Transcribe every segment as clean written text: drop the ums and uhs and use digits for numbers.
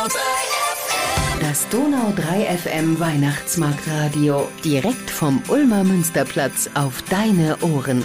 Das Donau 3 FM Weihnachtsmarktradio. Direkt vom Ulmer Münsterplatz auf deine Ohren.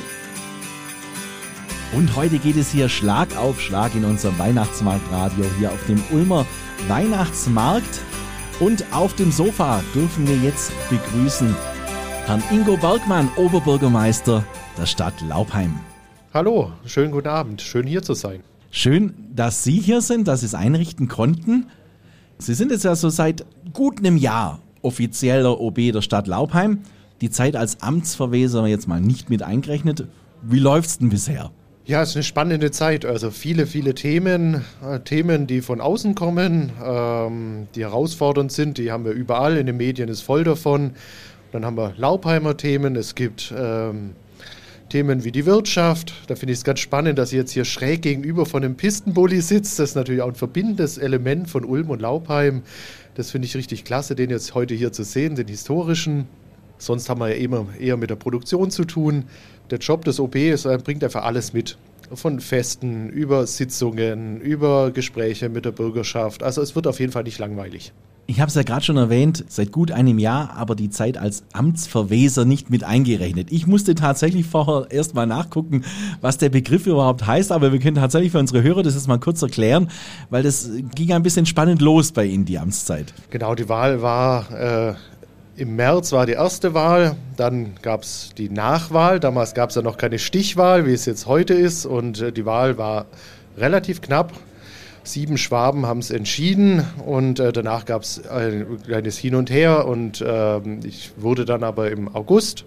Und heute geht es hier Schlag auf Schlag in unserem Weihnachtsmarktradio hier auf dem Ulmer Weihnachtsmarkt. Und auf dem Sofa dürfen wir jetzt begrüßen Herrn Ingo Bergmann, Oberbürgermeister der Stadt Laupheim. Hallo, schönen guten Abend, schön hier zu sein. Schön, dass Sie hier sind, dass Sie es einrichten konnten. Sie sind jetzt ja so seit gut einem Jahr offizieller OB der Stadt Laupheim. Die Zeit als Amtsverweser jetzt mal nicht mit eingerechnet. Wie läuft's denn bisher? Ja, es ist eine spannende Zeit. Also viele Themen, die von außen kommen, die herausfordernd sind. Die haben wir überall, in den Medien ist voll davon. Dann haben wir Laupheimer Themen, es gibt Themen wie die Wirtschaft. Da finde ich es ganz spannend, dass ich jetzt hier schräg gegenüber von einem Pistenbully sitzt. Das ist natürlich auch ein verbindendes Element von Ulm und Laupheim. Das finde ich richtig klasse, den jetzt heute hier zu sehen, den historischen. Sonst haben wir ja immer eher mit der Produktion zu tun. Der Job des OB bringt einfach alles mit. Von Festen, über Sitzungen, über Gespräche mit der Bürgerschaft. Also es wird auf jeden Fall nicht langweilig. Ich habe es ja gerade schon erwähnt, seit gut einem Jahr, aber die Zeit als Amtsverweser nicht mit eingerechnet. Ich musste tatsächlich vorher erst mal nachgucken, was der Begriff überhaupt heißt, aber wir können tatsächlich für unsere Hörer das jetzt mal kurz erklären, weil das ging ein bisschen spannend los bei Ihnen, die Amtszeit. Genau, die Wahl war im März war die erste Wahl, dann gab es die Nachwahl, damals gab es ja noch keine Stichwahl, wie es jetzt heute ist, und die Wahl war relativ knapp. 7 Schwaben haben es entschieden und danach gab es ein kleines Hin und Her und ich wurde dann aber im August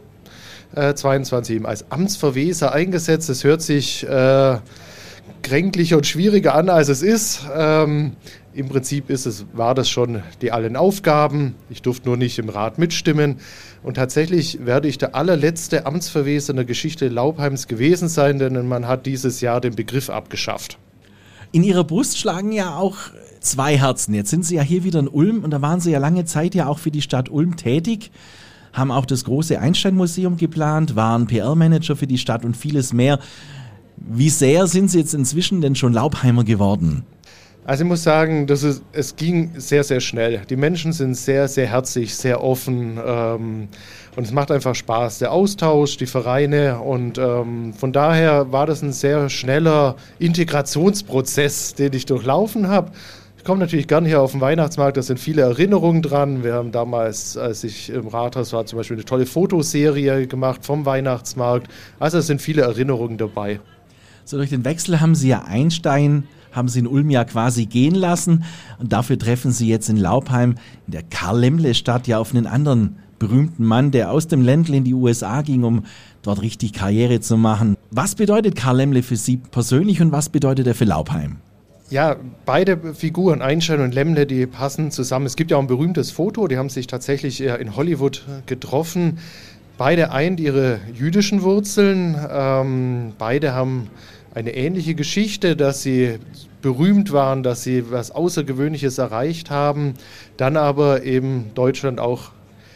22 eben als Amtsverweser eingesetzt. Das hört sich kränklicher und schwieriger an, als es ist. Im Prinzip war das schon die allen Aufgaben. Ich durfte nur nicht im Rat mitstimmen. Und tatsächlich werde ich der allerletzte Amtsverweser in der Geschichte Laupheims gewesen sein, denn man hat dieses Jahr den Begriff abgeschafft. In Ihrer Brust schlagen ja auch 2 Herzen. Jetzt sind Sie ja hier wieder in Ulm und da waren Sie ja lange Zeit ja auch für die Stadt Ulm tätig, haben auch das große Einstein-Museum geplant, waren PR-Manager für die Stadt und vieles mehr. Wie sehr sind Sie jetzt inzwischen denn schon Laupheimer geworden? Also ich muss sagen, es ging sehr, sehr schnell. Die Menschen sind sehr, sehr herzlich, sehr offen und es macht einfach Spaß. Der Austausch, die Vereine und von daher war das ein sehr schneller Integrationsprozess, den ich durchlaufen habe. Ich komme natürlich gerne hier auf den Weihnachtsmarkt, da sind viele Erinnerungen dran. Wir haben damals, als ich im Rathaus war, zum Beispiel eine tolle Fotoserie gemacht vom Weihnachtsmarkt. Also es sind viele Erinnerungen dabei. So durch den Wechsel haben Sie ja Einstein, haben Sie in Ulm ja quasi gehen lassen und dafür treffen Sie jetzt in Laupheim, in der Karl-Lemle-Stadt, ja auf einen anderen berühmten Mann, der aus dem Ländle in die USA ging, um dort richtig Karriere zu machen. Was bedeutet Karl Lemle für Sie persönlich und was bedeutet er für Laupheim? Ja, beide Figuren, Einstein und Lemle, die passen zusammen. Es gibt ja auch ein berühmtes Foto, die haben sich tatsächlich in Hollywood getroffen. Beide eint ihre jüdischen Wurzeln, beide haben eine ähnliche Geschichte, dass sie berühmt waren, dass sie was Außergewöhnliches erreicht haben, dann aber eben Deutschland auch,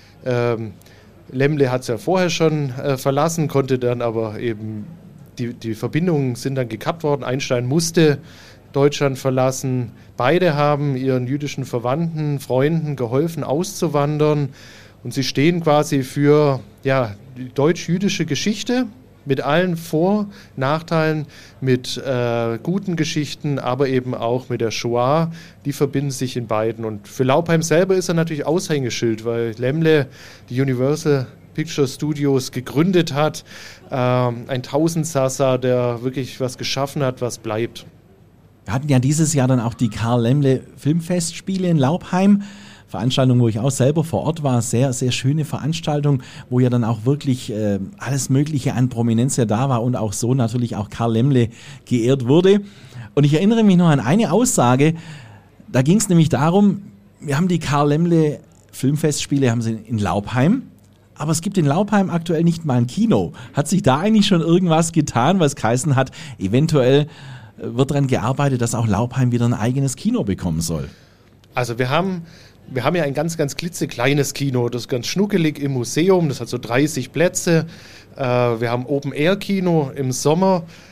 Lemle hat es ja vorher schon verlassen, konnte dann aber eben, die Verbindungen sind dann gekappt worden, Einstein musste Deutschland verlassen, beide haben ihren jüdischen Verwandten, Freunden geholfen auszuwandern und sie stehen quasi für die deutsch-jüdische Geschichte, mit allen Vor-, Nachteilen, mit guten Geschichten, aber eben auch mit der Shoah, die verbinden sich in beiden. Und für Laupheim selber ist er natürlich Aushängeschild, weil Lemle die Universal Picture Studios gegründet hat, ein Tausendsassa, der wirklich was geschaffen hat, was bleibt. Wir hatten ja dieses Jahr dann auch die Karl Lemle Filmfestspiele in Laupheim. Veranstaltung, wo ich auch selber vor Ort war, sehr, sehr schöne Veranstaltung, wo ja dann auch wirklich alles Mögliche an Prominenz ja da war und auch so natürlich auch Karl Lemle geehrt wurde. Und ich erinnere mich noch an eine Aussage, da ging es nämlich darum, wir haben die Karl Lemle Filmfestspiele, haben sie in Laupheim, aber es gibt in Laupheim aktuell nicht mal ein Kino. Hat sich da eigentlich schon irgendwas getan, was geheißen hat, eventuell wird daran gearbeitet, dass auch Laupheim wieder ein eigenes Kino bekommen soll? Also wir haben ja ein ganz, ganz klitzekleines Kino, das ist ganz schnuckelig im Museum, das hat so 30 Plätze. Wir haben Open-Air-Kino im Sommer.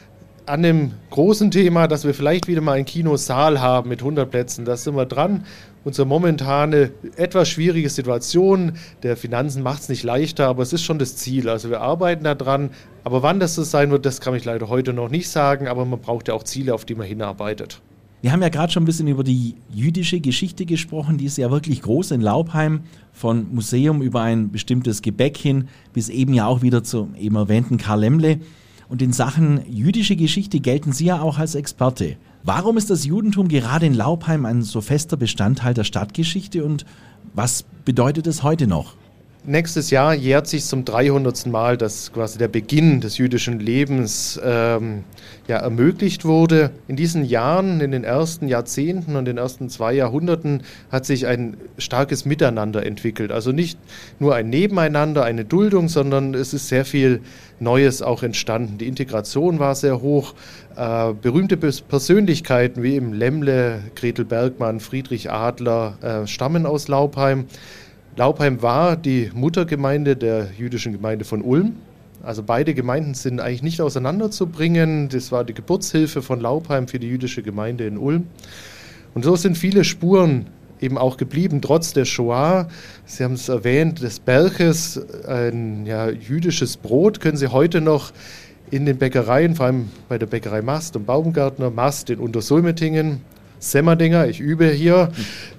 an dem großen Thema, dass wir vielleicht wieder mal einen Kinosaal haben mit 100 Plätzen. Da sind wir dran. Unsere momentane etwas schwierige Situation der Finanzen macht es nicht leichter, aber es ist schon das Ziel. Also wir arbeiten da dran. Aber wann das so sein wird, das kann ich leider heute noch nicht sagen. Aber man braucht ja auch Ziele, auf die man hinarbeitet. Wir haben ja gerade schon ein bisschen über die jüdische Geschichte gesprochen, die ist ja wirklich groß in Laupheim, von Museum über ein bestimmtes Gebäck hin, bis eben ja auch wieder zum eben erwähnten Karl Lemmle. Und in Sachen jüdische Geschichte gelten Sie ja auch als Experte. Warum ist das Judentum gerade in Laupheim ein so fester Bestandteil der Stadtgeschichte und was bedeutet es heute noch? Nächstes Jahr jährt sich zum 300. Mal, dass quasi der Beginn des jüdischen Lebens ermöglicht wurde. In diesen Jahren, in den ersten Jahrzehnten und den ersten 2 Jahrhunderten hat sich ein starkes Miteinander entwickelt. Also nicht nur ein Nebeneinander, eine Duldung, sondern es ist sehr viel Neues auch entstanden. Die Integration war sehr hoch. Berühmte Persönlichkeiten wie eben Lemmle, Gretel Bergmann, Friedrich Adler stammen aus Laupheim. Laupheim war die Muttergemeinde der jüdischen Gemeinde von Ulm. Also beide Gemeinden sind eigentlich nicht auseinanderzubringen. Das war die Geburtshilfe von Laupheim für die jüdische Gemeinde in Ulm. Und so sind viele Spuren eben auch geblieben, trotz der Shoah. Sie haben es erwähnt, des Berches, ein jüdisches Brot können Sie heute noch in den Bäckereien, vor allem bei der Bäckerei Mast und Baumgartner, Mast in Untersulmetingen, Semmerdinger, ich übe hier,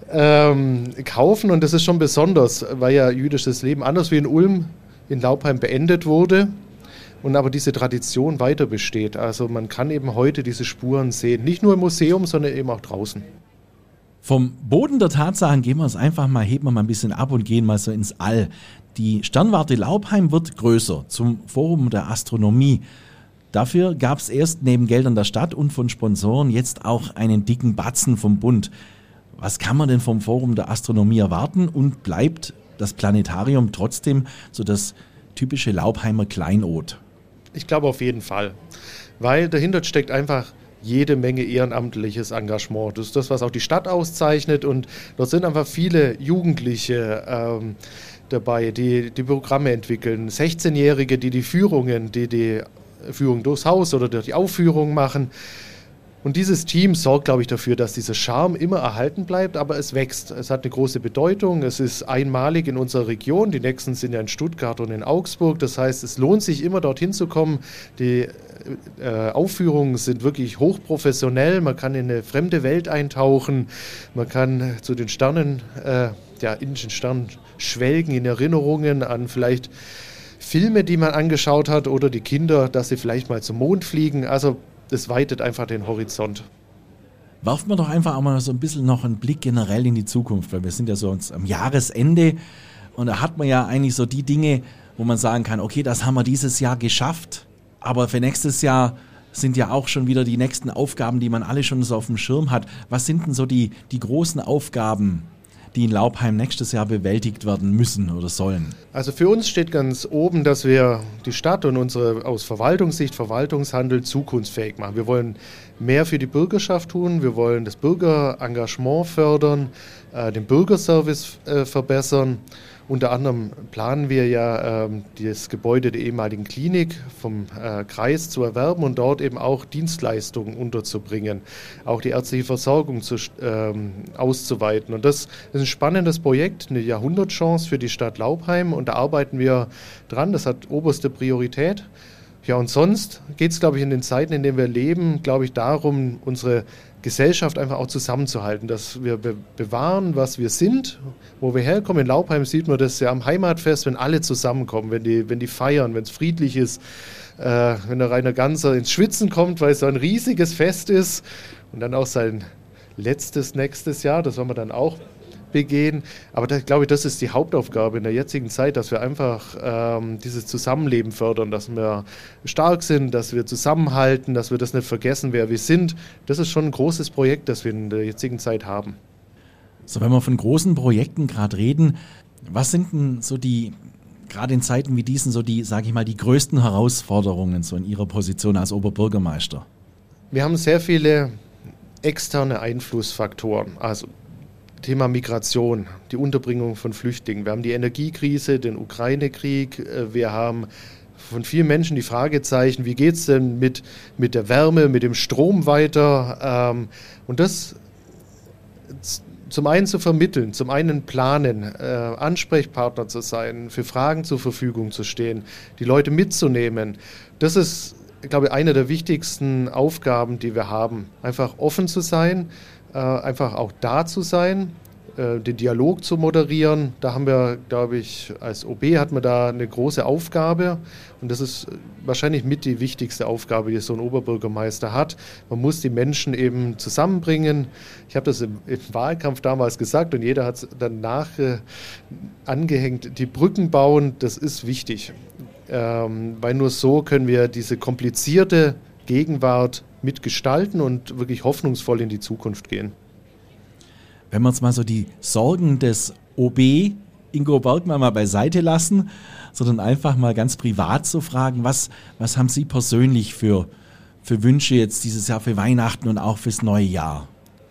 kaufen. Und das ist schon besonders, weil ja jüdisches Leben anders wie in Ulm in Laupheim beendet wurde und aber diese Tradition weiter besteht. Also man kann eben heute diese Spuren sehen, nicht nur im Museum, sondern eben auch draußen. Vom Boden der Tatsachen heben wir mal ein bisschen ab und gehen mal so ins All. Die Sternwarte Laupheim wird größer zum Forum der Astronomie. Dafür gab es erst neben Geldern der Stadt und von Sponsoren jetzt auch einen dicken Batzen vom Bund. Was kann man denn vom Forum der Astronomie erwarten und bleibt das Planetarium trotzdem so das typische Laupheimer Kleinod? Ich glaube auf jeden Fall, weil dahinter steckt einfach jede Menge ehrenamtliches Engagement. Das ist das, was auch die Stadt auszeichnet und dort sind einfach viele Jugendliche dabei, die Programme entwickeln, 16-Jährige, die Führung durchs Haus oder die Aufführung machen. Und dieses Team sorgt, glaube ich, dafür, dass dieser Charme immer erhalten bleibt, aber es wächst. Es hat eine große Bedeutung. Es ist einmalig in unserer Region. Die nächsten sind ja in Stuttgart und in Augsburg. Das heißt, es lohnt sich immer, dorthin zu kommen. Die Aufführungen sind wirklich hochprofessionell. Man kann in eine fremde Welt eintauchen. Man kann zu den Sternen, in den Sternen schwelgen, in Erinnerungen an vielleicht Filme, die man angeschaut hat oder die Kinder, dass sie vielleicht mal zum Mond fliegen. Also das weitet einfach den Horizont. Werfen wir doch einfach auch mal so ein bisschen noch einen Blick generell in die Zukunft, weil wir sind ja so am Jahresende und da hat man ja eigentlich so die Dinge, wo man sagen kann, okay, das haben wir dieses Jahr geschafft, aber für nächstes Jahr sind ja auch schon wieder die nächsten Aufgaben, die man alle schon so auf dem Schirm hat. Was sind denn so die großen Aufgaben, die in Laupheim nächstes Jahr bewältigt werden müssen oder sollen? Also für uns steht ganz oben, dass wir die Stadt und unsere aus Verwaltungssicht Verwaltungshandel zukunftsfähig machen. Wir wollen mehr für die Bürgerschaft tun, wir wollen das Bürgerengagement fördern, den Bürgerservice verbessern. Unter anderem planen wir ja, das Gebäude der ehemaligen Klinik vom Kreis zu erwerben und dort eben auch Dienstleistungen unterzubringen, auch die ärztliche Versorgung auszuweiten. Und das ist ein spannendes Projekt, eine Jahrhundertchance für die Stadt Laupheim und da arbeiten wir dran, das hat oberste Priorität. Ja, und sonst geht es, glaube ich, in den Zeiten, in denen wir leben, glaube ich, darum, unsere Gesellschaft einfach auch zusammenzuhalten, dass wir bewahren, was wir sind, wo wir herkommen. In Laupheim sieht man das ja am Heimatfest, wenn alle zusammenkommen, wenn die feiern, wenn es friedlich ist, wenn der Rainer Ganser ins Schwitzen kommt, weil es so ein riesiges Fest ist und dann auch sein nächstes Jahr, das wollen wir dann auch begehen. Aber da, glaube ich, das ist die Hauptaufgabe in der jetzigen Zeit, dass wir einfach dieses Zusammenleben fördern, dass wir stark sind, dass wir zusammenhalten, dass wir das nicht vergessen, wer wir sind. Das ist schon ein großes Projekt, das wir in der jetzigen Zeit haben. So, wenn wir von großen Projekten gerade reden, was sind denn so gerade in Zeiten wie diesen, so die, sage ich mal, die größten Herausforderungen so in Ihrer Position als Oberbürgermeister? Wir haben sehr viele externe Einflussfaktoren, also Thema Migration, die Unterbringung von Flüchtlingen. Wir haben die Energiekrise, den Ukraine-Krieg, wir haben von vielen Menschen die Fragezeichen, wie geht es denn mit der Wärme, mit dem Strom weiter? Und das zum einen zu vermitteln, zum einen planen, Ansprechpartner zu sein, für Fragen zur Verfügung zu stehen, die Leute mitzunehmen. Das ist, glaube ich, eine der wichtigsten Aufgaben, die wir haben. Einfach offen zu sein, einfach auch da zu sein, den Dialog zu moderieren. Da haben wir, glaube ich, als OB hat man da eine große Aufgabe und das ist wahrscheinlich mit die wichtigste Aufgabe, die so ein Oberbürgermeister hat. Man muss die Menschen eben zusammenbringen. Ich habe das im Wahlkampf damals gesagt und jeder hat es danach angehängt. Die Brücken bauen, das ist wichtig, weil nur so können wir diese komplizierte Gegenwart mitgestalten und wirklich hoffnungsvoll in die Zukunft gehen. Wenn wir jetzt mal so die Sorgen des OB Ingo Bergmann mal beiseite lassen, sondern einfach mal ganz privat zu fragen, was haben Sie persönlich für Wünsche jetzt dieses Jahr für Weihnachten und auch fürs neue Jahr?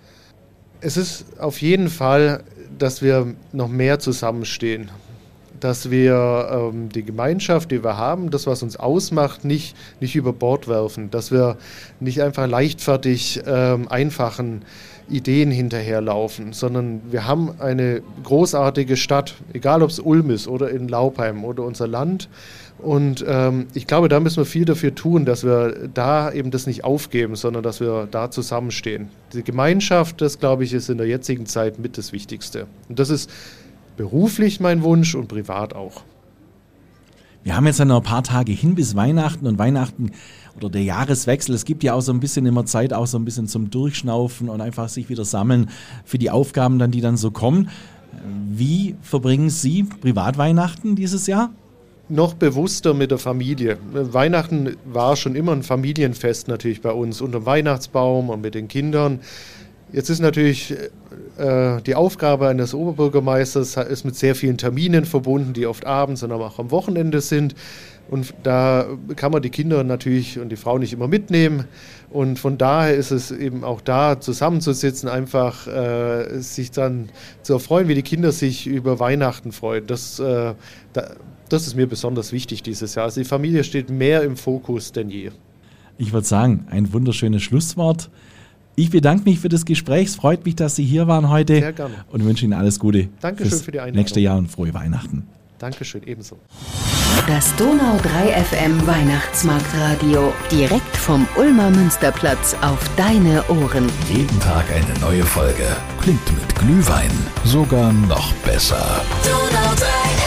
Es ist auf jeden Fall, dass wir noch mehr zusammenstehen, dass wir die Gemeinschaft, die wir haben, das, was uns ausmacht, nicht über Bord werfen, dass wir nicht einfach leichtfertig einfachen Ideen hinterherlaufen, sondern wir haben eine großartige Stadt, egal ob es Ulm ist oder in Laupheim oder unser Land. Und ich glaube, da müssen wir viel dafür tun, dass wir da eben das nicht aufgeben, sondern dass wir da zusammenstehen. Die Gemeinschaft, das glaube ich, ist in der jetzigen Zeit mit das Wichtigste. Und das ist beruflich mein Wunsch und privat auch. Wir haben jetzt ja noch ein paar Tage hin bis Weihnachten und Weihnachten oder der Jahreswechsel. Es gibt ja auch so ein bisschen immer Zeit, auch so ein bisschen zum Durchschnaufen und einfach sich wieder sammeln für die Aufgaben dann, die dann so kommen. Wie verbringen Sie Privatweihnachten dieses Jahr? Noch bewusster mit der Familie. Weihnachten war schon immer ein Familienfest natürlich bei uns, unter dem Weihnachtsbaum und mit den Kindern. Jetzt ist natürlich die Aufgabe eines Oberbürgermeisters ist mit sehr vielen Terminen verbunden, die oft abends und auch am Wochenende sind. Und da kann man die Kinder natürlich und die Frau nicht immer mitnehmen. Und von daher ist es eben auch da zusammenzusitzen, einfach sich dann zu erfreuen, wie die Kinder sich über Weihnachten freuen. Das ist mir besonders wichtig dieses Jahr. Also die Familie steht mehr im Fokus denn je. Ich würde sagen, ein wunderschönes Schlusswort. Ich bedanke mich für das Gespräch. Es freut mich, dass Sie hier waren heute. Sehr gerne. Und wünsche Ihnen alles Gute. Dankeschön für die Einladung. Nächste Jahr und frohe Weihnachten. Dankeschön, ebenso. Das Donau 3 FM Weihnachtsmarktradio. Direkt vom Ulmer Münsterplatz auf deine Ohren. Jeden Tag eine neue Folge. Klingt mit Glühwein sogar noch besser. Donau 3